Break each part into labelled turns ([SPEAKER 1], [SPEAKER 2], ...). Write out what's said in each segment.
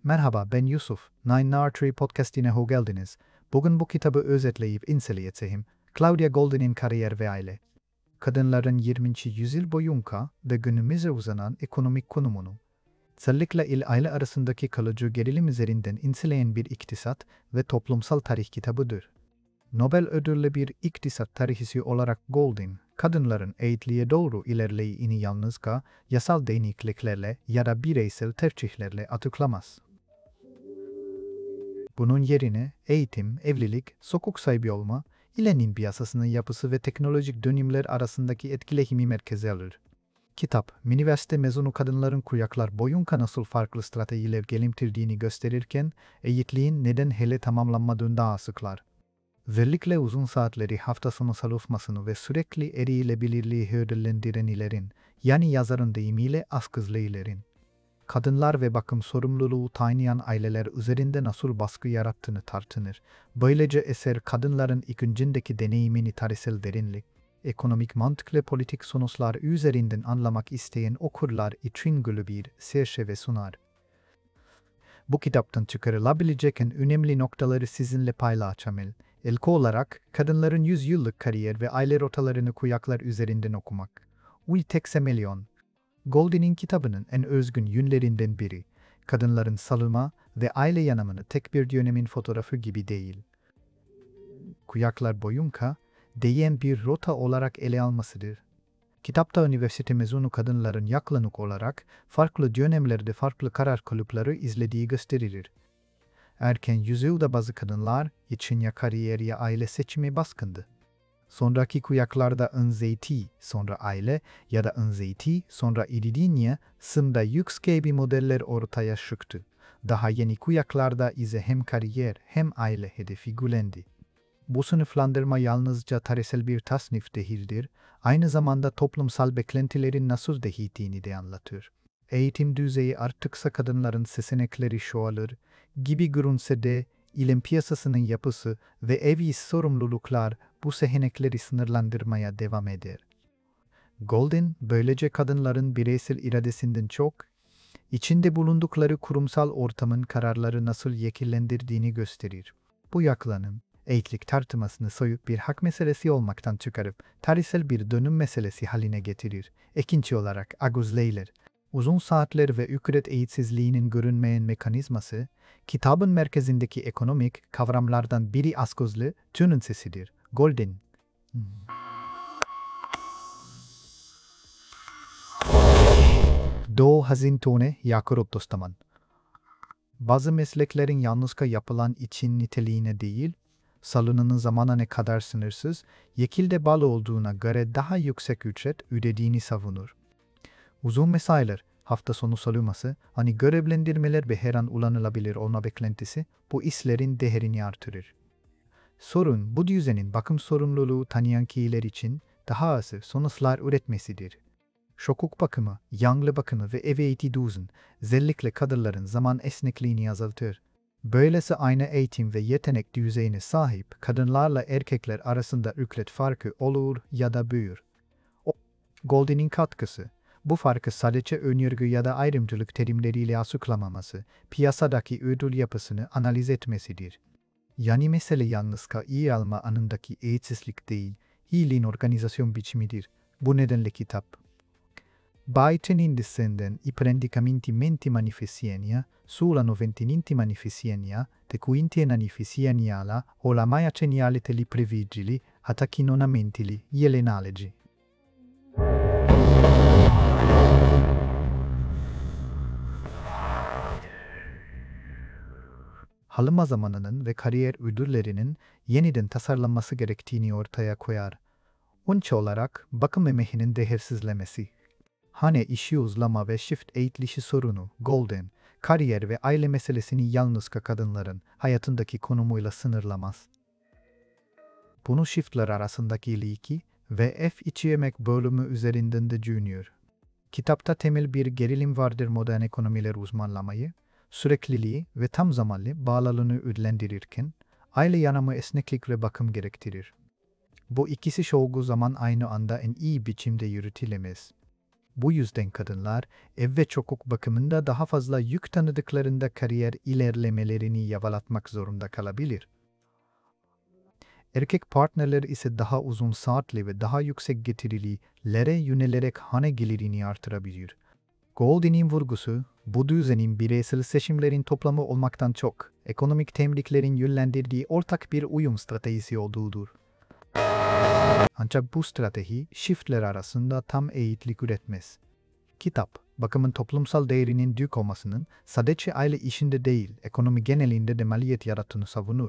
[SPEAKER 1] Merhaba, ben Yusuf. Nine Artery Podcast'ine hoş geldiniz. Bugün bu kitabı özetleyip inceleyeceğim. Claudia Goldin'in Kariyer ve Aile. Kadınların 20. yüzyıl boyunca ve günümüze uzanan ekonomik konumunu, özellikle aile arasındaki kalıcı gerilim üzerinden inceleyen bir iktisat ve toplumsal tarih kitabıdır. Nobel ödüllü bir iktisat tarihçisi olarak Goldin, kadınların eğitliğe doğru ilerleyişini yalnızca yasal değişikliklerle ya da bireysel tercihlerle açıklamaz. Bunun yerine eğitim, evlilik, sokak sahibi olma, ilenin piyasasının yapısı ve teknolojik dönümler arasındaki etkileşimi merkeze alır. Kitap, üniversite mezunu kadınların kuşaklar boyunca nasıl farklı stratejiler geliştirdiğini gösterirken, eğitliğin neden hele tamamlanmadığını da açıklar. Özellikle uzun saatleri hafta sonu çalışmasını ve sürekli erilebilirliği hırdelendirenlerin, yani yazarın deyimiyle askızlıların, kadınlar ve bakım sorumluluğu taşıyan aileler üzerinde nasıl baskı yarattığını tartışır. Böylece eser kadınların ikincindeki deneyimini tarihsel derinlik, ekonomik mantık ve politik sonuçlar üzerinden anlamak isteyen okurlar için gülü bir çerçeve sunar. Bu kitaptan çıkarılabilecek en önemli noktaları sizinle paylaşacağım. İlk olarak, kadınların 100 yıllık kariyer ve aile rotalarını kuşaklar üzerinden okumak. Milyon. Goldin'in kitabının en özgün yönlerinden biri, kadınların salınma ve aile yanımını tek bir dönemin fotoğrafı gibi değil. Kuşaklar boyunca değen bir rota olarak ele almasıdır. Kitapta üniversite mezunu kadınların yaklaşık olarak farklı dönemlerde farklı karar kalıpları izlediği gösterilir. Erken yüzyılda bazı kadınlar için ya kariyer ya aile seçimi baskındı. Sonraki kuşaklarda anxiety, sonra aile ya da anxiety, sonra ididinya, sında yüksek bir modeller ortaya çıktı. Daha yeni kuşaklarda ise hem kariyer hem aile hedefi gülendi. Bu sınıflandırma yalnızca tarihsel bir tasnif değildir, aynı zamanda toplumsal beklentilerin nasıl değiştiğini de anlatır. Eğitim düzeyi arttıkça kadınların seçenekleri çoğalır gibi görünse de ilim piyasasının yapısı ve ev sorumluluklar bu seçenekleri sınırlandırmaya devam eder. Goldin, böylece kadınların bireysel iradesinden çok, içinde bulundukları kurumsal ortamın kararları nasıl şekillendirdiğini gösterir. Bu yaklanım, eğitlik tartışmasını soyut bir hak meselesi olmaktan çıkarıp tarihsel bir dönüm meselesi haline getirir. İkinci olarak aguzleyler, uzun saatler ve ücret eğitsizliğinin görünmeyen mekanizması, kitabın merkezindeki ekonomik kavramlardan biri asgözlü tünün sesidir. Goldin. Do hazintone yakurup dostaman. Bazı mesleklerin yalnızca yapılan için niteliğine değil, salınının zamana ne kadar sınırsız, yekilde bağlı olduğuna göre daha yüksek ücret ödediğini savunur. Uzun mesailer, hafta sonu salınması, görevlendirmeler ve her an ulanılabilir olma beklentisi bu işlerin değerini artırır. Sorun, bu düzenin bakım sorumluluğu tanıyan kişiler için daha az sonuçlar üretmesidir. Şokuk bakımı, yanlı bakımı ve ev eğiti düzen, özellikle kadınların zaman esnekliğini azaltır. Böylesi aynı eğitim ve yetenek düzeyine sahip kadınlarla erkekler arasında ücret farkı olur ya da büyür. Goldin'in katkısı, bu farkı sadece önyargı ya da ayrımcılık terimleriyle açıklamaması, piyasadaki ödül yapısını analiz etmesidir. Yani mesele yalnızca iyi alma anındaki eğitsizlik değil, iyiliğin organizasyon biçimidir. Bu nedenle kitap. Baitenin descenden i prendicamenti manifestienia, sulla noventininti manifestienia, te quintie manifestieniala, o la maia ceniale te li previgili, hataki nonamentili, yelenalegi. Halınma zamanının ve kariyer ödüllerinin yeniden tasarlanması gerektiğini ortaya koyar. Önce olarak bakım emeğinin değersizlemesi. Hane işi uzlama ve çift eğitlişi sorunu, Goldin, kariyer ve aile meselesini yalnızca kadınların hayatındaki konumuyla sınırlamaz. Bunu çiftler arasındaki ilişki ve ev içi emek bölümü üzerinden de düşünüyor. Kitapta temel bir gerilim vardır modern ekonomiler uzmanlamayı, sürekliliği ve tam zamanlı bağlılığını ödüllendirirken, aile yanımı esneklik ve bakım gerektirir. Bu ikisi çoğu zaman aynı anda en iyi biçimde yürütülemez. Bu yüzden kadınlar ev ve çocuk bakımında daha fazla yük tanıdıklarında kariyer ilerlemelerini yavalatmak zorunda kalabilir. Erkek partnerler ise daha uzun saatli ve daha yüksek getirililere yönelerek hane gelirini artırabilir. Goldin'in vurgusu, bu düzenin bireysel seçimlerin toplamı olmaktan çok, ekonomik tebriklerin yönlendirdiği ortak bir uyum stratejisi olduğudur. Ancak bu strateji, çiftler arasında tam eşitlik üretmez. Kitap, bakımın toplumsal değerinin büyük olmasının sadece aile işinde değil, ekonomi genelinde de maliyet yarattığını savunur.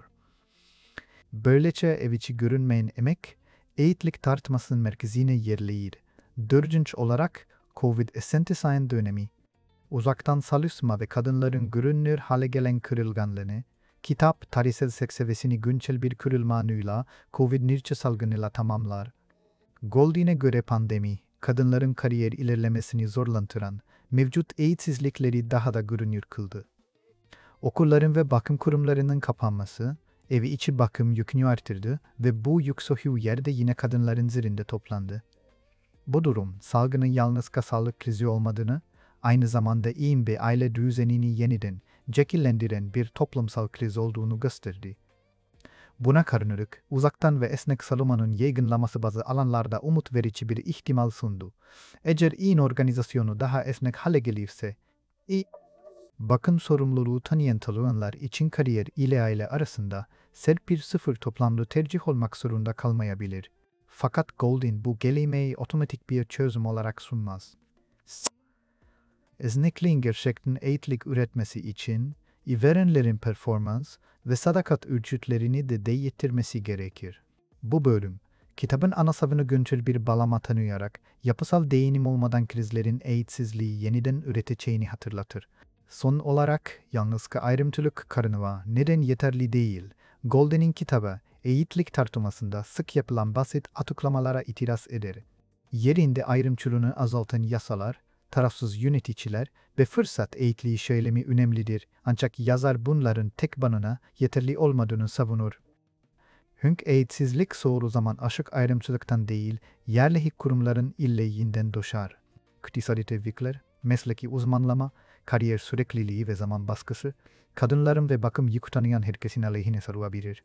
[SPEAKER 1] Böylece ev içi görünmeyen emek, eşitlik tartışmasının merkezine yerleşir. Dördüncü olarak, Covid-19 dönemi. Uzaktan çalışma ve kadınların görünür hale gelen kırılganlığını, kitap tarihsel seksevesini güncel bir kırılmanıyla Covid-19 salgınıyla tamamlar. Goldin'e göre pandemi, kadınların kariyer ilerlemesini zorlantıran mevcut eğitsizlikleri daha da görünür kıldı. Okulların ve bakım kurumlarının kapanması, evi içi bakım yükünü artırdı ve bu yük çoğu yerde yine kadınların üzerinde toplandı. Bu durum, salgının yalnız sağlık krizi olmadığını, aynı zamanda iyi bir aile düzenini yeniden şekillendiren bir toplumsal kriz olduğunu gösterdi. Buna karşılık, uzaktan ve esnek çalışmanın yaygınlaması bazı alanlarda umut verici bir ihtimal sundu. Eğer iyi organizasyonu daha esnek hale gelirse, bakım sorumluluğu tanıyan çalışanlar için kariyer ile aile arasında sert bir sıfır toplamlı tercih olmak zorunda kalmayabilir. Fakat Goldin bu gelişmeyi otomatik bir çözüm olarak sunmaz. Esnekliğin gerçekten eğitlik üretmesi için, işverenlerin performans ve sadakat ölçütlerini de değiştirmesi gerekir. Bu bölüm, kitabın ana savını güncel bir bağlama tanıyarak, yapısal değinim olmadan krizlerin eğitsizliği yeniden üreteceğini hatırlatır. Son olarak, yalnız ayrımcılık karınva neden yeterli değil, Goldin'in kitabı, eğitlik tartışmasında sık yapılan basit açıklamalara itiraz eder. Yerinde ayrımcılığını azaltan yasalar, tarafsız yöneticiler ve fırsat eğitliği söylemi önemlidir, ancak yazar bunların tek başına yeterli olmadığını savunur. Çünkü eğitsizlik çoğu zaman aşık ayrımcılıktan değil, yerli kurumların illeğinden doğar. İktisadi tebrikler, mesleki uzmanlama, kariyer sürekliliği ve zaman baskısı, kadınların ve bakım yük tanıyan herkesin aleyhine sarılabilir.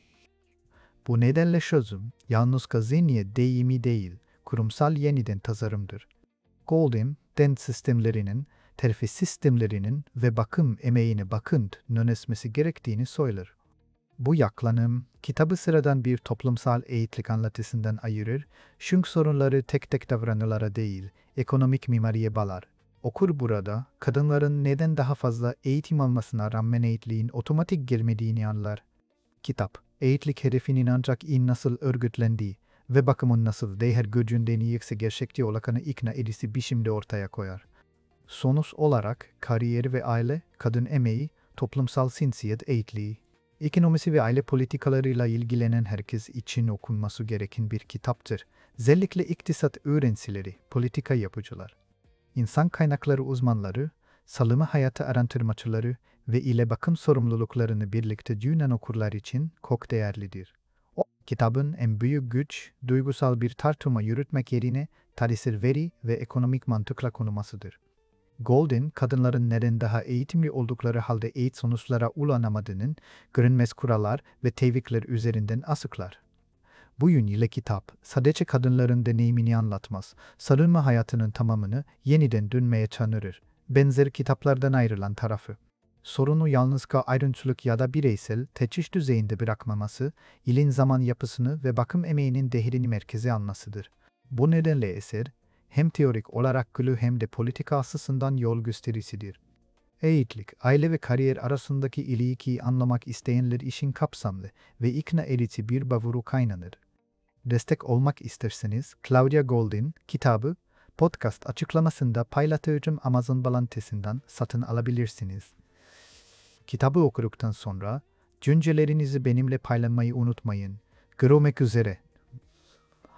[SPEAKER 1] Bu nedenle çözüm, yalnız zihniyet değişimi değil, kurumsal yeniden tasarımdır. Goldin, den sistemlerinin, terfi sistemlerinin ve bakım emeğine bakınt yönetmesi gerektiğini söyler. Bu yaklanım, kitabı sıradan bir toplumsal eğitlik anlatısından ayırır, çünkü sorunları tek tek davranışlara değil, ekonomik mimariye bağlar. Okur burada, kadınların neden daha fazla eğitim almasına rağmen eğitliğin otomatik gelmediğini anlar. Kitap, eğitlik hedefinin ancak iyi nasıl örgütlendiği ve bakımın nasıl değer gücünden yükse gerçekçi olakanı ikna edisi biçimde ortaya koyar. Sonuç olarak, kariyer ve aile, kadın emeği, toplumsal cinsiyet eğitliği, ekonomisi ve aile politikalarıyla ilgilenen herkes için okunması gereken bir kitaptır. Özellikle iktisat öğrencileri, politika yapıcılar, insan kaynakları uzmanları, sağlıma hayatı araştırmacıları ve ile bakım sorumluluklarını birlikte düşünen okurlar için çok değerlidir. O kitabın en büyük güç, duygusal bir tartışma yürütmek yerine tarihsel veri ve ekonomik mantıkla konulmasıdır. Goldin, kadınların neden daha eğitimli oldukları halde eğit sonuçlara ulaşamadığının görünmez kurallar ve tebrikler üzerinden açıklar. Bu yönüyle kitap, sadece kadınların deneyimini anlatmaz, sarılma hayatının tamamını yeniden dönmeye çağırır. Benzer kitaplardan ayrılan tarafı. Sorunu yalnızca ayrıntılık ya da bireysel, teçhiş düzeyinde bırakmaması, ilin zaman yapısını ve bakım emeğinin değerini merkeze almasıdır. Bu nedenle eser, hem teorik olarak güçlü hem de politika açısından yol gösterisidir. Eğitlik, aile ve kariyer arasındaki ilişkiyi anlamak isteyenler için kapsamlı ve ikna edici bir bavuru kaynağıdır. Destek olmak isterseniz Claudia Goldin kitabı podcast açıklamasında paylaşacağım Amazon bağlantısından satın alabilirsiniz. Kitabı okuduktan sonra düşüncelerinizi benimle paylaşmayı unutmayın. Görüşmek üzere.